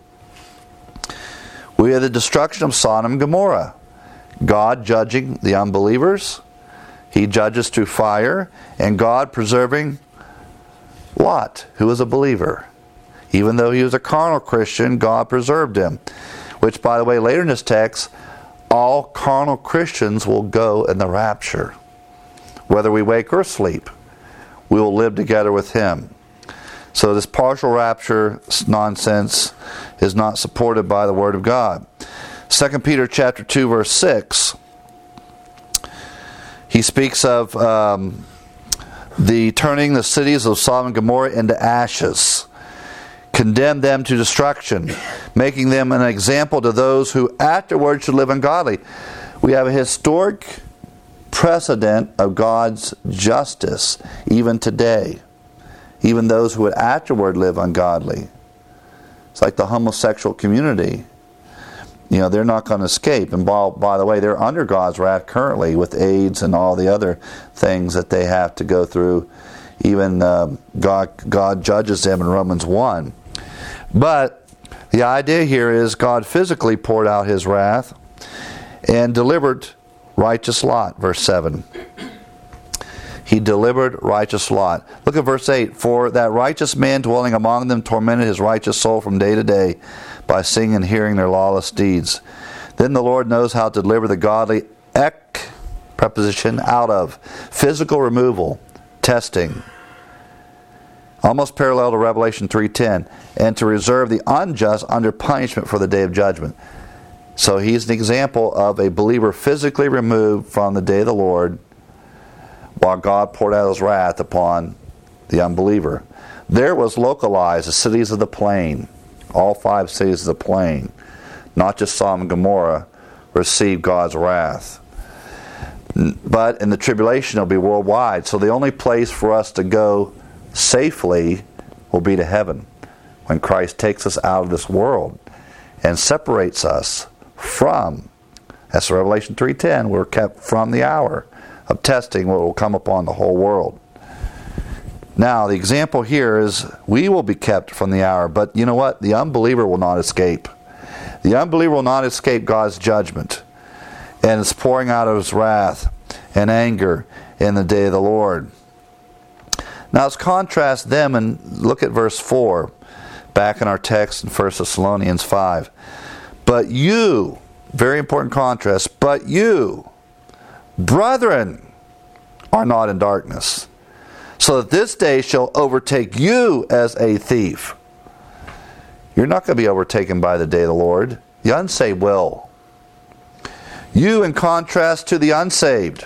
We have the destruction of Sodom and Gomorrah. God judging the unbelievers. He judges through fire, and God preserving Lot, who was a believer. Even though he was a carnal Christian, God preserved him. Which, by the way, later in this text, all carnal Christians will go in the rapture. Whether we wake or sleep, we will live together with him. So this partial rapture nonsense is not supported by the Word of God. Second Peter chapter two, verse six, he speaks of um, the turning the cities of Sodom and Gomorrah into ashes, condemn them to destruction, making them an example to those who afterwards should live ungodly. We have a historic precedent of God's justice even today. Even those who would afterward live ungodly. It's like the homosexual community. You know, they're not going to escape. And by, by the way, they're under God's wrath currently with AIDS and all the other things that they have to go through. Even uh, God, God judges them in Romans one. But the idea here is God physically poured out his wrath and delivered righteous Lot, verse seven. He delivered righteous Lot. Look at verse eight. For that righteous man dwelling among them tormented his righteous soul from day to day by seeing and hearing their lawless deeds. Then the Lord knows how to deliver the godly, ek, preposition, out of. Physical removal, testing. Almost parallel to Revelation three ten. And to reserve the unjust under punishment for the day of judgment. So he's an example of a believer physically removed from the day of the Lord, while God poured out his wrath upon the unbeliever. There was localized the cities of the plain, all five cities of the plain, not just Sodom and Gomorrah, received God's wrath. But in the tribulation it'll be worldwide, so the only place for us to go safely will be to heaven, when Christ takes us out of this world and separates us from, that's Revelation three ten, we're kept from the hour of testing what will come upon the whole world. Now, the example here is we will be kept from the hour, but you know what? The unbeliever will not escape. The unbeliever will not escape God's judgment and His pouring out of His wrath and anger in the day of the Lord. Now, let's contrast them and look at verse four, back in our text in First Thessalonians five. But you, very important contrast, but you, brethren, are not in darkness, so that this day shall overtake you as a thief. You're not going to be overtaken by the day of the Lord. The unsaved will. You in contrast to the unsaved.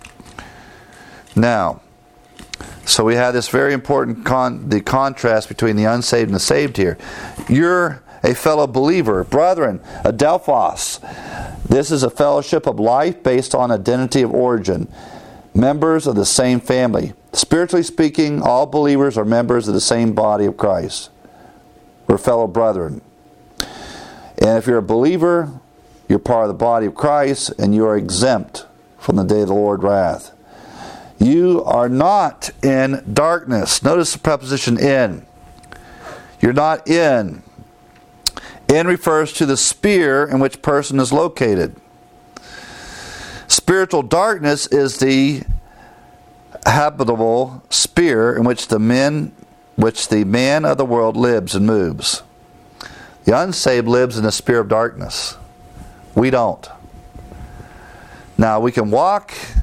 Now, so we have this very important con- the contrast between the unsaved and the saved here. You're a fellow believer, brethren, adelphos. This is a fellowship of life based on identity of origin. Members of the same family. Spiritually speaking, all believers are members of the same body of Christ. We're fellow brethren. And if you're a believer, you're part of the body of Christ, and you are exempt from the day of the Lord's wrath. You are not in darkness. Notice the preposition in. You're not in. In refers to the sphere in which person is located. Spiritual darkness is the habitable sphere in which the men, which the man of the world lives and moves. The unsaved lives in the sphere of darkness. We don't. Now we can walk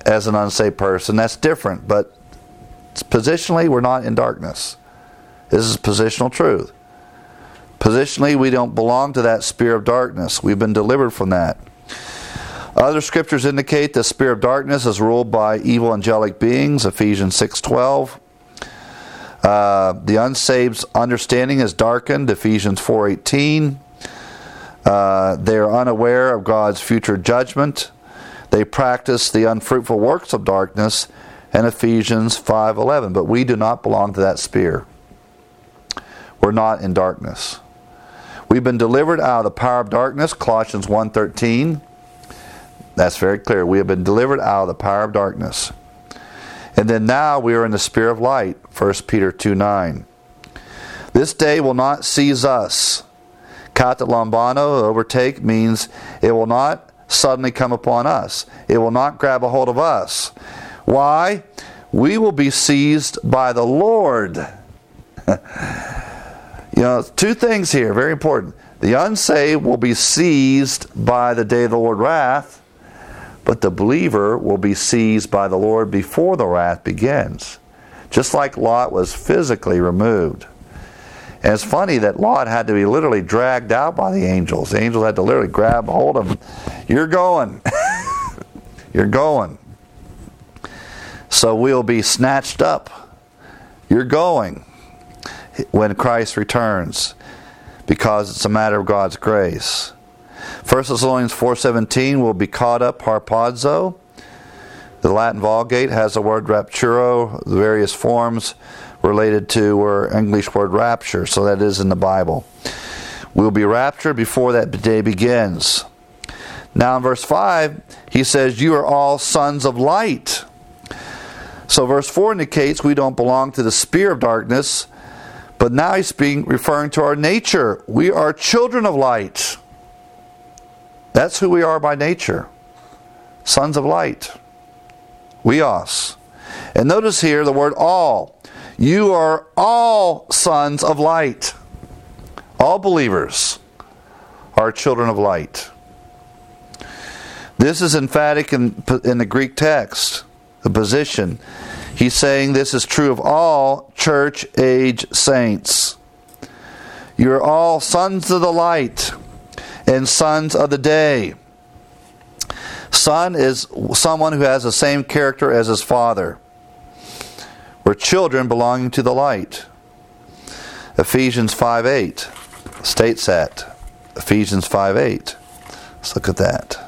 as an unsaved person. That's different, but positionally, we're not in darkness. This is positional truth. Positionally, we don't belong to that sphere of darkness. We've been delivered from that. Other scriptures indicate the sphere of darkness is ruled by evil angelic beings, Ephesians six twelve. Uh, the unsaved understanding is darkened, Ephesians four eighteen. Uh, they are unaware of God's future judgment. They practice the unfruitful works of darkness, and Ephesians five eleven. But we do not belong to that sphere. We're not in darkness. We've been delivered out of the power of darkness, Colossians one thirteen. That's very clear. We have been delivered out of the power of darkness. And then now we are in the sphere of light, First Peter two nine. This day will not seize us. Kata lambano, overtake, means it will not suddenly come upon us. It will not grab a hold of us. Why? We will be seized by the Lord. You know, two things here, very important. The unsaved will be seized by the day of the Lord wrath, but the believer will be seized by the Lord before the wrath begins. Just like Lot was physically removed. And it's funny that Lot had to be literally dragged out by the angels. The angels had to literally grab hold of him. You're going. You're going. So we'll be snatched up. You're going when Christ returns, because it's a matter of God's grace. First Thessalonians four seventeen will be caught up, harpazo. The Latin Vulgate has the word rapturo, the various forms related to our English word rapture, so that is in the Bible. We'll be raptured before that day begins. Now in verse five, he says, you are all sons of light. So verse four indicates we don't belong to the sphere of darkness, but now he's being referring to our nature. We are children of light. That's who we are by nature. Sons of light. Weos. And notice here the word all. You are all sons of light. All believers are children of light. This is emphatic in, in the Greek text, the position. He's saying this is true of all church-age saints. You're all sons of the light and sons of the day. Son is someone who has the same character as his father. We're children belonging to the light. Ephesians five eight states that. Ephesians five eight. Let's look at that.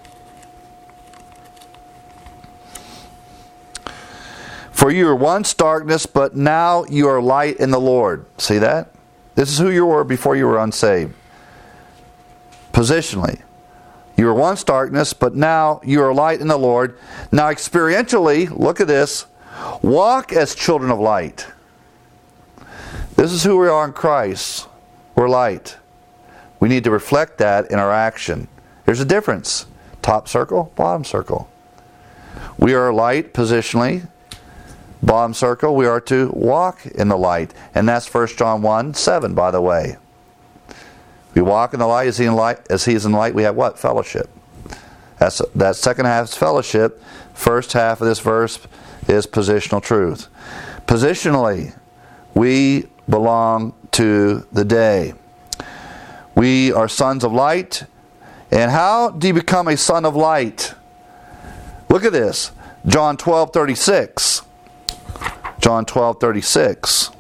For you were once darkness, but now you are light in the Lord. See that? This is who you were before you were unsaved. Positionally. You were once darkness, but now you are light in the Lord. Now experientially, look at this. Walk as children of light. This is who we are in Christ. We're light. We need to reflect that in our action. There's a difference. Top circle, bottom circle. We are light positionally. Bottom circle, we are to walk in the light. And that's First John one seven, by the way. We walk in the light as he in light, as he is in light, we have what? Fellowship. That's that second half is fellowship. First half of this verse is positional truth. Positionally, we belong to the day. We are sons of light. And how do you become a son of light? Look at this. John twelve thirty-six. John twelve thirty-six.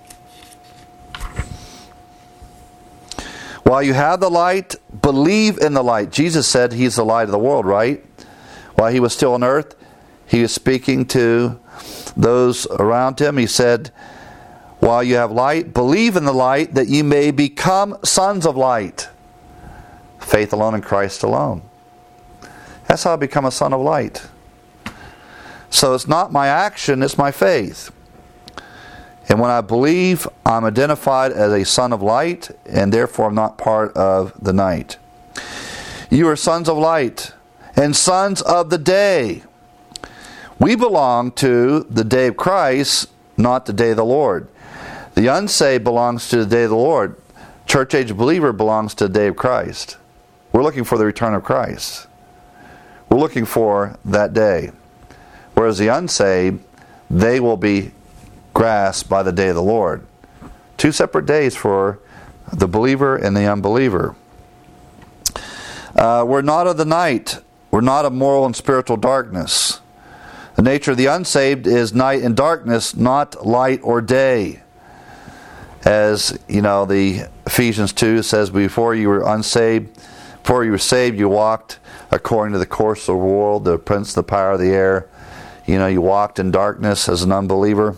While you have the light, believe in the light. Jesus said he's the light of the world, right? While he was still on earth, he was speaking to those around him. He said, while you have light, believe in the light that you may become sons of light. Faith alone in Christ alone. That's how I become a son of light. So it's not my action, it's my faith. And when I believe, I'm identified as a son of light, and therefore I'm not part of the night. You are sons of light and sons of the day. We belong to the day of Christ, not the day of the Lord. The unsaved belongs to the day of the Lord. Church age believer belongs to the day of Christ. We're looking for the return of Christ. We're looking for that day. Whereas the unsaved, they will be grasped by the day of the Lord. Two separate days for the believer and the unbeliever. Uh, we're not of the night. We're not of moral and spiritual darkness. The nature of the unsaved is night and darkness, not light or day. As, you know, the Ephesians two says, before you were unsaved, before you were saved, you walked according to the course of the world, the prince, the power of the air. You know, you walked in darkness as an unbeliever.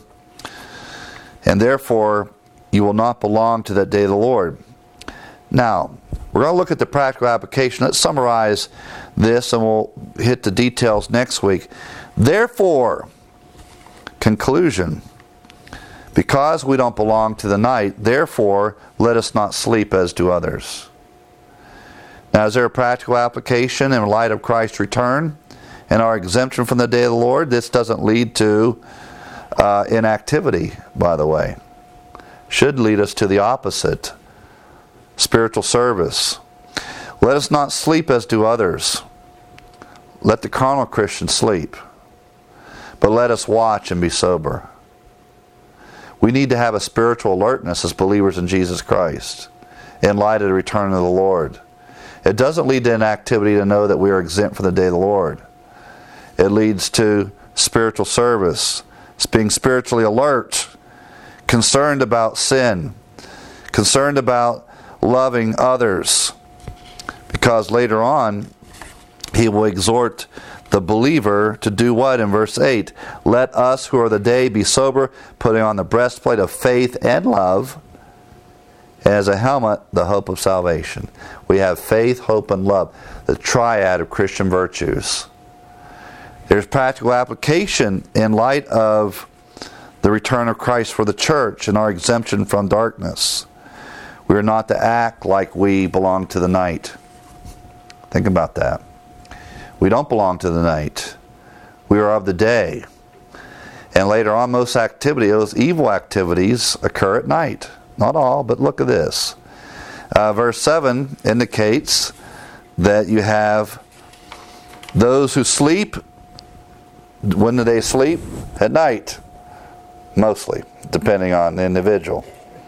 And therefore, you will not belong to that day of the Lord. Now, we're going to look at the practical application. Let's summarize this and we'll hit the details next week. Therefore, conclusion, because we don't belong to the night, therefore, let us not sleep as do others. Now, is there a practical application in light of Christ's return and our exemption from the day of the Lord? This doesn't lead to uh, inactivity, by the way. Should lead us to the opposite. Spiritual service. Let us not sleep as do others. Let the carnal Christian sleep. But let us watch and be sober. We need to have a spiritual alertness as believers in Jesus Christ in light of the return of the Lord. It doesn't lead to inactivity to know that we are exempt from the day of the Lord. It leads to spiritual service, being spiritually alert, concerned about sin, concerned about loving others. Because later on, he will exhort the believer to do what in verse eight? Let us who are the day be sober, putting on the breastplate of faith and love, and as a helmet, the hope of salvation. We have faith, hope, and love, the triad of Christian virtues. There's practical application in light of the return of Christ for the church and our exemption from darkness. We are not to act like we belong to the night. Think about that. We don't belong to the night. We are of the day. And later on, most activity, those evil activities occur at night. Not all, but look at this. Uh, verse seven indicates that you have those who sleep. When do they sleep? At night. Mostly, depending on the individual.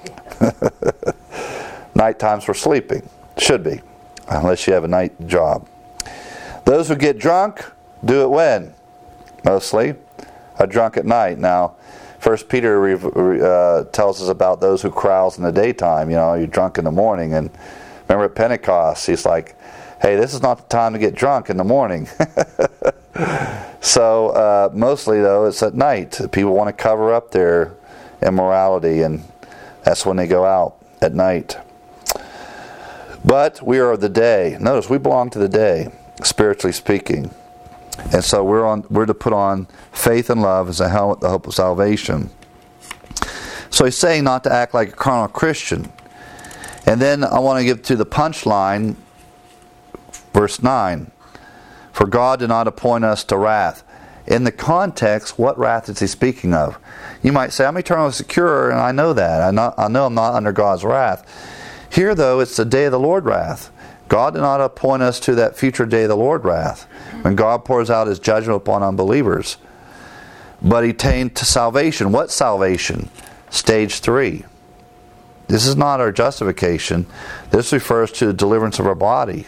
Night times for sleeping. Should be. Unless you have a night job. Those who get drunk, do it when? Mostly. Are drunk at night. Now, First Peter uh, tells us about those who carouse in the daytime. You know, you're drunk in the morning. And remember at Pentecost, he's like, hey, this is not the time to get drunk in the morning. So, uh, mostly, though, it's at night. People want to cover up their immorality, and that's when they go out at night. But we are of the day. Notice, we belong to the day, spiritually speaking. And so we're on. We're to put on faith and love as a helmet, the hope of salvation. So he's saying not to act like a carnal Christian. And then I want to give to the punchline, verse nine. For God did not appoint us to wrath. In the context, what wrath is he speaking of? You might say, I'm eternally secure, and I know that. I know, I know I'm not under God's wrath. Here, though, it's the day of the Lord wrath. God did not appoint us to that future day of the Lord wrath, when God pours out his judgment upon unbelievers. But he attained to salvation. What salvation? Stage three. This is not our justification. This refers to the deliverance of our body.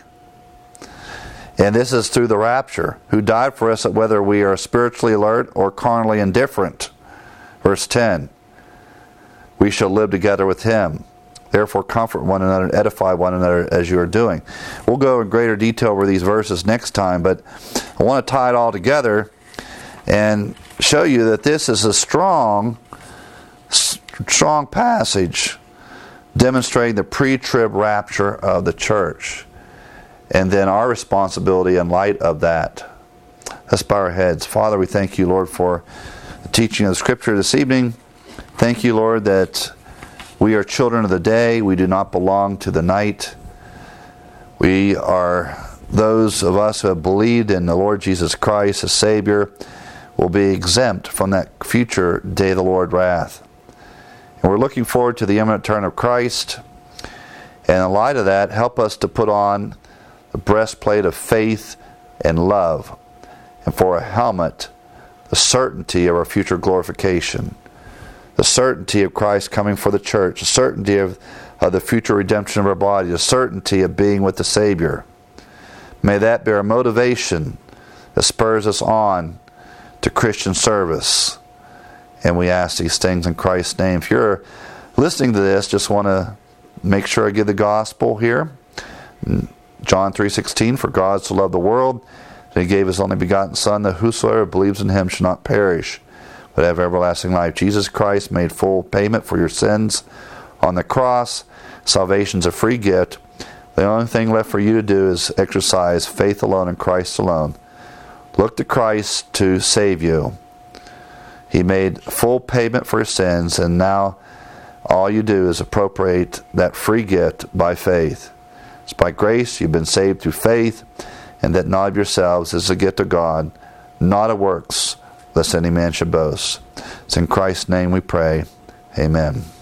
And this is through the rapture, who died for us whether we are spiritually alert or carnally indifferent. Verse ten. We shall live together with him. Therefore comfort one another and edify one another as you are doing. We'll go in greater detail over these verses next time, but I want to tie it all together and show you that this is a strong, strong passage demonstrating the pre-trib rapture of the church. And then our responsibility in light of that. Let's bow our heads. Father, we thank you, Lord, for the teaching of the Scripture this evening. Thank you, Lord, that we are children of the day. We do not belong to the night. We are those of us who have believed in the Lord Jesus Christ as Savior will be exempt from that future day of the Lord wrath. And we're looking forward to the imminent return of Christ. And in light of that, help us to put on the breastplate of faith and love, and for a helmet, the certainty of our future glorification, the certainty of Christ coming for the church, the certainty of, of the future redemption of our body, the certainty of being with the Savior. May that be our motivation that spurs us on to Christian service. And we ask these things in Christ's name. If you're listening to this, just want to make sure I give the gospel here. John three sixteen, for God so loved the world that He gave His only begotten Son, that whosoever believes in Him shall not perish, but have everlasting life. Jesus Christ made full payment for your sins on the cross. Salvation's a free gift. The only thing left for you to do is exercise faith alone in Christ alone. Look to Christ to save you. He made full payment for your sins, and now all you do is appropriate that free gift by faith. It's by grace you've been saved through faith, and that not of yourselves is a gift of God, not of works, lest any man should boast. It's in Christ's name we pray. Amen.